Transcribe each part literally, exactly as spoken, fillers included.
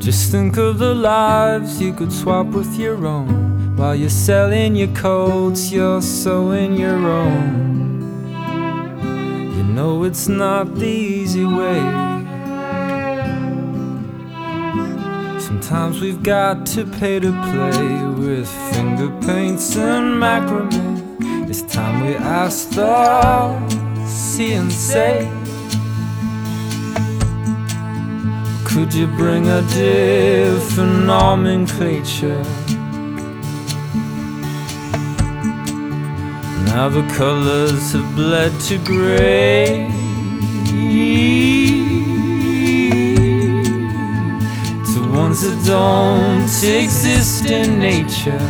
Just think of the lives you could swap with your own. While you're selling your coats, you're sewing your own. You know it's not the easy way. Sometimes we've got to pay to play with finger paints and macrame. It's time we ask the see and say, could you bring a different nomenclature? Now the colors have bled to gray, to ones that don't exist in nature.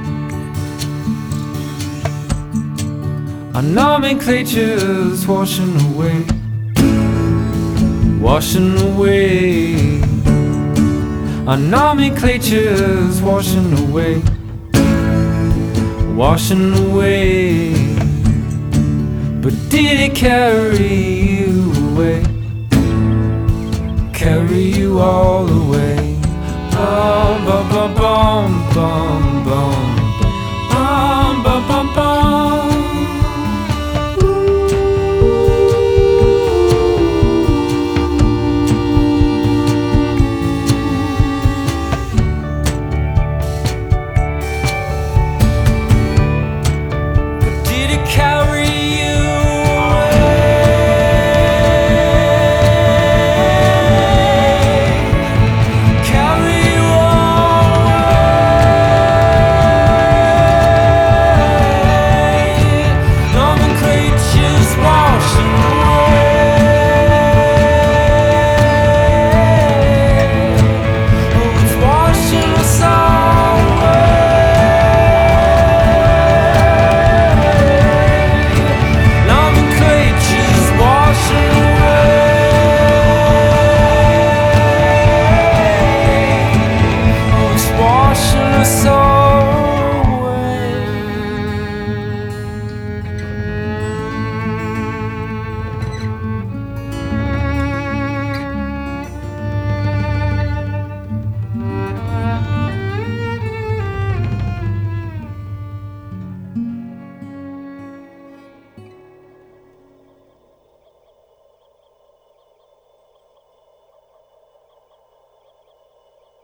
Our nomenclature's washing away, washing away. Our nomenclature's washing away, washing away. But did it carry you away? Carry you all away? Bum, bum, bum, bum, bum, bum.